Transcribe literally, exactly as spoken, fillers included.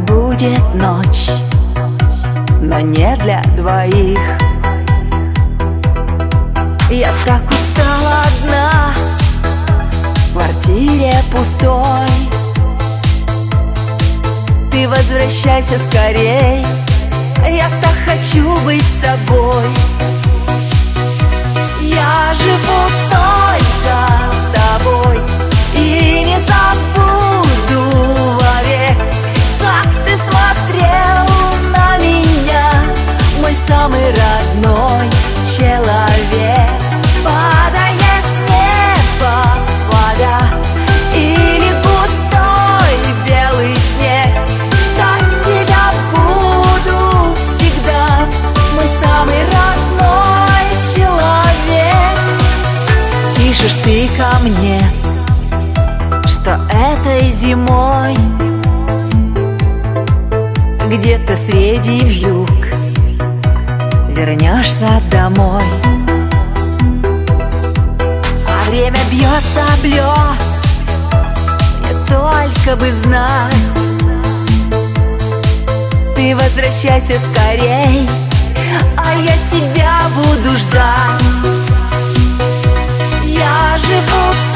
будет ночь, но не для двоих. Я так устала одна в квартире пустой. Ты возвращайся скорей, я так хочу быть с тобой. Я живу только с тобой и не забуду вовек, как ты смотрел на меня, мой самый родной человек. Падает с неба вода или густой белый снег, так тебя буду всегда, мой самый родной человек. Пишешь ты ко мне, что этой зимой где-то среди вьюг вернешься домой. А время бьется об лед, мне только бы знать. Ты возвращайся скорей, а я тебя буду ждать. Я живу